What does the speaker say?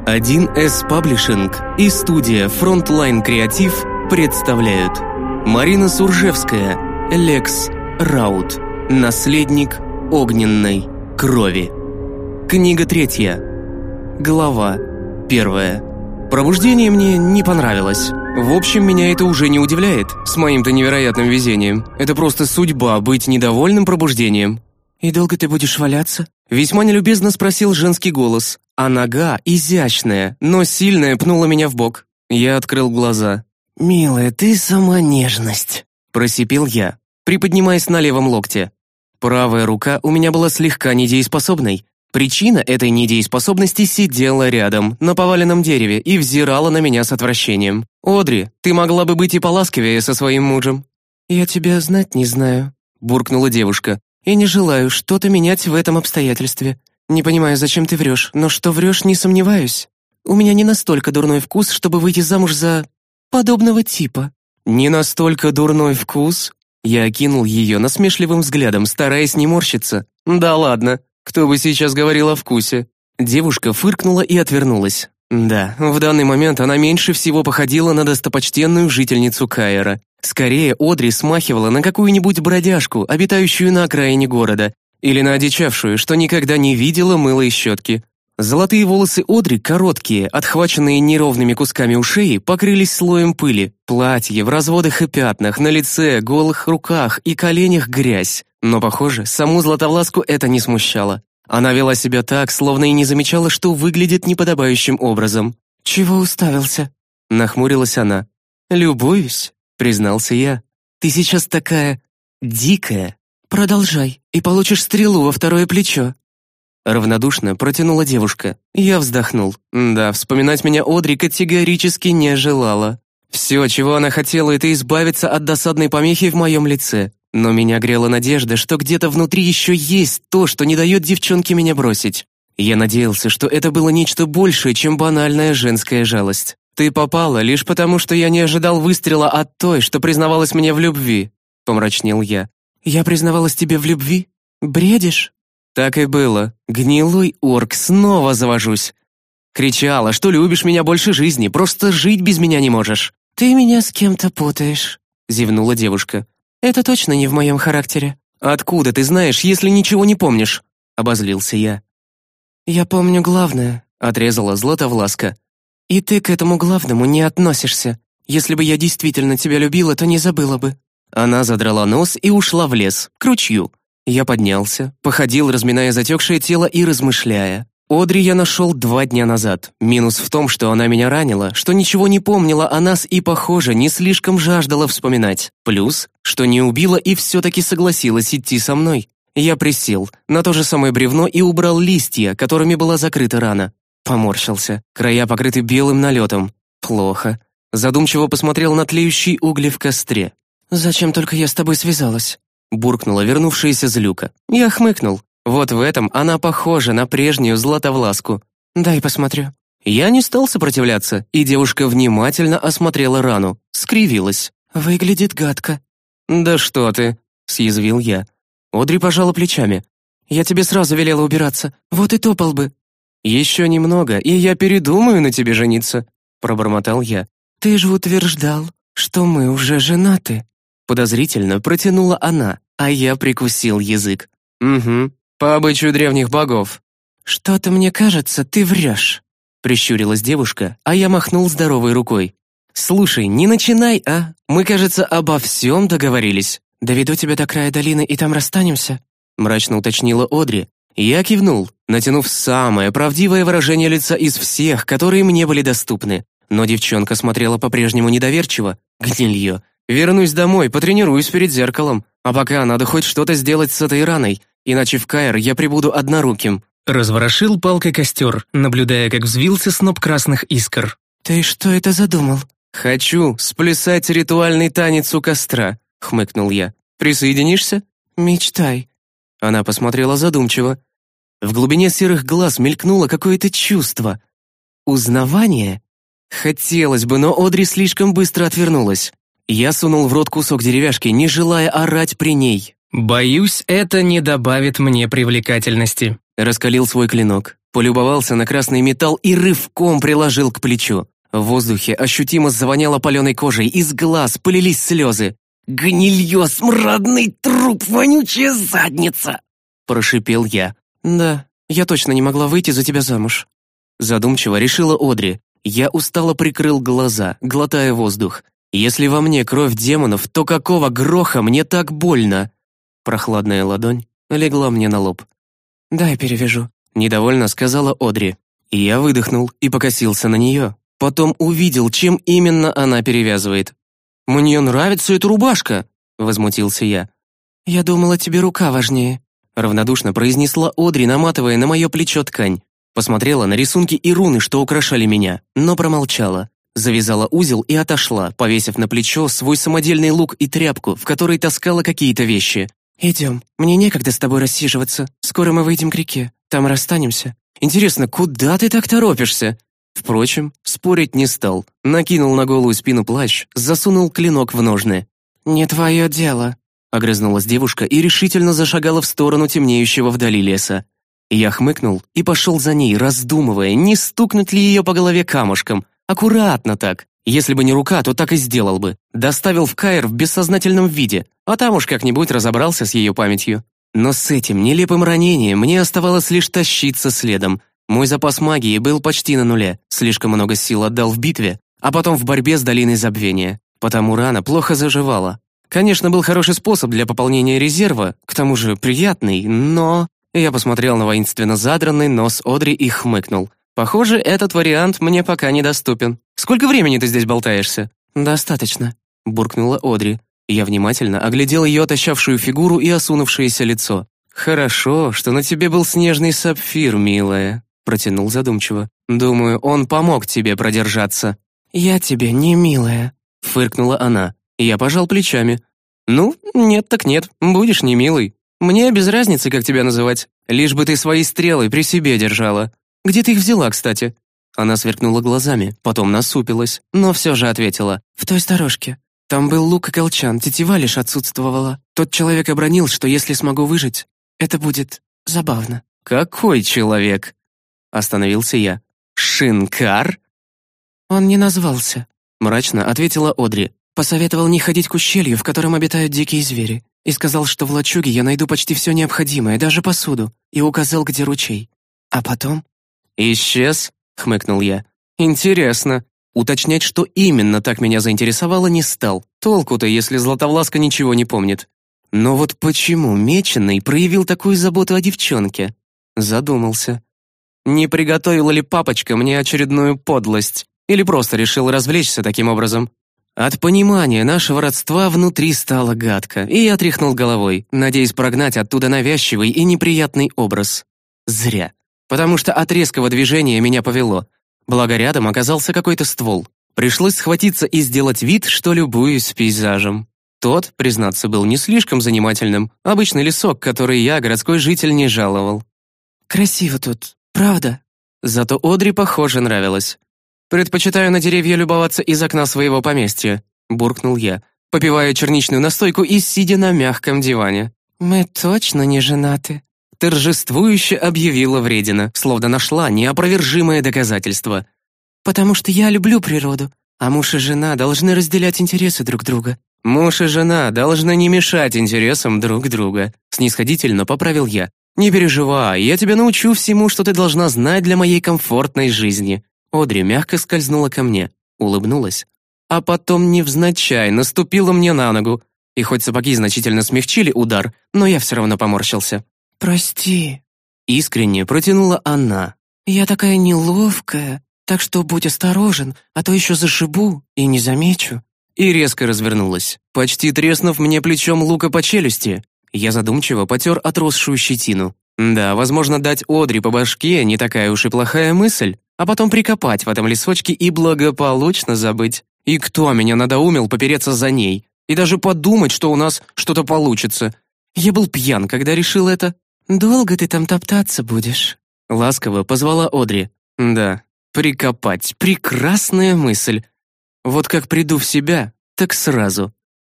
1С Паблишинг и студия Frontline Creative представляют Марина Суржевская, Лекс Раут. Наследник огненной крови. Книга 3. Глава 1. Пробуждение мне не понравилось. В общем, меня это уже не удивляет, с моим-то невероятным везением. Это просто судьба быть недовольным пробуждением. «И долго ты будешь валяться?» Весьма нелюбезно спросил женский голос, а нога, изящная, но сильная, пнула меня в бок. Я открыл глаза. «Милая, ты сама нежность», – просипел я, приподнимаясь на левом локте. Правая рука у меня была слегка недееспособной. Причина этой недееспособности сидела рядом, на поваленном дереве, и взирала на меня с отвращением. «Одри, ты могла бы быть и поласковее со своим мужем». «Я тебя знать не знаю», – буркнула девушка. «И не желаю что-то менять в этом обстоятельстве. Не понимаю, зачем ты врешь, но что врешь, не сомневаюсь. У меня не настолько дурной вкус, чтобы выйти замуж за подобного типа». «Не настолько дурной вкус?» Я окинул ее насмешливым взглядом, стараясь не морщиться. «Да ладно, кто бы сейчас говорил о вкусе?» Девушка фыркнула и отвернулась. Да, в данный момент она меньше всего походила на достопочтенную жительницу Каира. Скорее, Одри смахивала на какую-нибудь бродяжку, обитающую на окраине города, или на одичавшую, что никогда не видела мыла и щетки. Золотые волосы Одри, короткие, отхваченные неровными кусками у шеи, покрылись слоем пыли. Платье в разводах и пятнах, на лице, голых руках и коленях грязь. Но, похоже, саму Златовласку это не смущало. Она вела себя так, словно и не замечала, что выглядит неподобающим образом. «Чего уставился?» – нахмурилась она. «Любуюсь», – признался я. «Ты сейчас такая дикая. Продолжай, и получишь стрелу во второе плечо». Равнодушно протянула девушка. Я вздохнул. Да, вспоминать меня Одри категорически не желала. Все, чего она хотела, это избавиться от досадной помехи в моем лице. Но меня грела надежда, что где-то внутри еще есть то, что не дает девчонке меня бросить. Я надеялся, что это было нечто большее, чем банальная женская жалость. «Ты попала лишь потому, что я не ожидал выстрела от той, что признавалась мне в любви», — помрачнел я. «Я признавалась тебе в любви? Бредишь?» Так и было. Гнилой орк, снова завожусь. Кричала, что любишь меня больше жизни, просто жить без меня не можешь. «Ты меня с кем-то путаешь», — зевнула девушка. «Это точно не в моем характере». «Откуда ты знаешь, если ничего не помнишь?» — обозлился я. «Я помню главное», — отрезала Златовласка. «И ты к этому главному не относишься. Если бы я действительно тебя любила, то не забыла бы». Она задрала нос и ушла в лес, к ручью. Я поднялся, походил, разминая затекшее тело и размышляя. Одри я нашел 2 дня назад. Минус в том, что она меня ранила, что ничего не помнила о нас и, похоже, не слишком жаждала вспоминать. Плюс, что не убила и все-таки согласилась идти со мной. Я присел на то же самое бревно и убрал листья, которыми была закрыта рана. Поморщился. Края покрыты белым налетом. Плохо. Задумчиво посмотрел на тлеющие угли в костре. «Зачем только я с тобой связалась?» буркнула вернувшаяся злюка. Я хмыкнул. Вот в этом она похожа на прежнюю Златовласку. «Дай посмотрю». Я не стал сопротивляться, и девушка внимательно осмотрела рану, скривилась. «Выглядит гадко». «Да что ты», — съязвил я. Одри пожала плечами. «Я тебе сразу велела убираться, вот и топал бы». «Еще немного, и я передумаю на тебе жениться», — пробормотал я. «Ты же утверждал, что мы уже женаты». Подозрительно протянула она, а я прикусил язык. «Угу, по обычаю древних богов». «Что-то мне кажется, ты врешь», — прищурилась девушка, а я махнул здоровой рукой. «Слушай, не начинай, а? Мы, кажется, обо всем договорились». «Доведу тебя до края долины и там расстанемся», — мрачно уточнила Одри. Я кивнул, натянув самое правдивое выражение лица из всех, которые мне были доступны. Но девчонка смотрела по-прежнему недоверчиво. Гнилье. «Вернусь домой, потренируюсь перед зеркалом. А пока надо хоть что-то сделать с этой раной, иначе в Каир я прибуду одноруким». Разворошил палкой костер, наблюдая, как взвился сноп красных искр. «Ты что это задумал?» «Хочу сплясать ритуальный танец у костра», — хмыкнул я. «Присоединишься?» «Мечтай». Она посмотрела задумчиво. В глубине серых глаз мелькнуло какое-то чувство. Узнавание? Хотелось бы, но Одри слишком быстро отвернулась. Я сунул в рот кусок деревяшки, не желая орать при ней. «Боюсь, это не добавит мне привлекательности», — раскалил свой клинок. полюбовался на красный металл и рывком приложил к плечу. В воздухе ощутимо завоняло паленой кожей, из глаз полились слезы. «Гнилье, смрадный труп, вонючая задница!» Прошипел я. «Да, я точно не могла выйти за тебя замуж», задумчиво решила Одри. Я устало прикрыл глаза, глотая воздух. «Если во мне кровь демонов, то какого гроха мне так больно?» Прохладная ладонь легла мне на лоб. «Дай перевяжу», — недовольно сказала Одри. Я выдохнул и покосился на нее. Потом увидел, чем именно она перевязывает. «Мне нравится эта рубашка», — возмутился я. «Я думала, тебе рука важнее», — равнодушно произнесла Одри, наматывая на мое плечо ткань. Посмотрела на рисунки и руны, что украшали меня, но промолчала. Завязала узел и отошла, повесив на плечо свой самодельный лук и тряпку, в которой таскала какие-то вещи. «Идем, мне некогда с тобой рассиживаться. Скоро мы выйдем к реке, там расстанемся». «Интересно, куда ты так торопишься?» Впрочем, спорить не стал. Накинул на голую спину плащ, засунул клинок в ножны. «Не твое дело», — огрызнулась девушка и решительно зашагала в сторону темнеющего вдали леса. Я хмыкнул и пошел за ней, раздумывая, не стукнуть ли ее по голове камушком. Аккуратно так. Если бы не рука, то так и сделал бы. Доставил в Каир в бессознательном виде, а там уж как-нибудь разобрался с ее памятью. Но с этим нелепым ранением мне оставалось лишь тащиться следом. Мой запас магии был почти на нуле, слишком много сил отдал в битве, а потом в борьбе с долиной забвения. Потому рана плохо заживала. Конечно, был хороший способ для пополнения резерва, к тому же приятный, но... Я посмотрел на воинственно задранный нос Одри и хмыкнул. Похоже, этот вариант мне пока недоступен. Сколько времени ты здесь болтаешься? «Достаточно», — буркнула Одри. Я внимательно оглядел ее отощавшую фигуру и осунувшееся лицо. «Хорошо, что на тебе был снежный сапфир, милая», — протянул задумчиво. «Думаю, он помог тебе продержаться». «Я тебе не милая», — фыркнула она. Я пожал плечами. «Ну, нет так нет, будешь не милой. Мне без разницы, как тебя называть. Лишь бы ты свои стрелы при себе держала. Где ты их взяла, кстати?» Она сверкнула глазами, потом насупилась, но все же ответила. «В той сторожке. Там был лук и колчан, тетива лишь отсутствовала. Тот человек обронил, что если смогу выжить, это будет забавно». «Какой человек?» Остановился я. «Шинкар?» «Он не назвался», — мрачно ответила Одри. «Посоветовал не ходить к ущелью, в котором обитают дикие звери, и сказал, что в лачуге я найду почти все необходимое, даже посуду, и указал, где ручей. А потом...» «Исчез?» — хмыкнул я. «Интересно». Уточнять, что именно так меня заинтересовало, не стал. Толку-то, если Златовласка ничего не помнит. Но вот почему Меченый проявил такую заботу о девчонке? Задумался. Не приготовила ли папочка мне очередную подлость? Или просто решил развлечься таким образом? От понимания нашего родства внутри стало гадко, и я тряхнул головой, надеясь прогнать оттуда навязчивый и неприятный образ. Зря. Потому что от резкого движения меня повело. Благо рядом оказался какой-то ствол. Пришлось схватиться и сделать вид, что любуюсь пейзажем. Тот, признаться, был не слишком занимательным. Обычный лесок, который я, городской житель, не жаловал. «Красиво тут, правда?» Зато Одри, похоже, нравилось. «Предпочитаю на деревья любоваться из окна своего поместья», — буркнул я, попивая черничную настойку и сидя на мягком диване. «Мы точно не женаты», — торжествующе объявила вредина, словно нашла неопровержимое доказательство. «Потому что я люблю природу, а муж и жена должны разделять интересы друг друга». «Муж и жена должны не мешать интересам друг друга», — снисходительно поправил я. «Не переживай, я тебя научу всему, что ты должна знать для моей комфортной жизни». Одри мягко скользнула ко мне, улыбнулась, а потом невзначай наступила мне на ногу. И хоть сапоги значительно смягчили удар, но я все равно поморщился. «Прости», — искренне протянула она. «Я такая неловкая, так что будь осторожен, а то еще зашибу и не замечу». И резко развернулась, почти треснув мне плечом лука по челюсти. Я задумчиво потер отросшую щетину. Да, возможно, дать Одри по башке не такая уж и плохая мысль, а потом прикопать в этом лесочке и благополучно забыть. И кто меня надоумил попереться за ней? И даже подумать, что у нас что-то получится. Я был пьян, когда решил это. «Долго ты там топтаться будешь?» Ласково позвала Одри. «Да, прикопать. Прекрасная мысль. Вот как приду в себя, так сразу».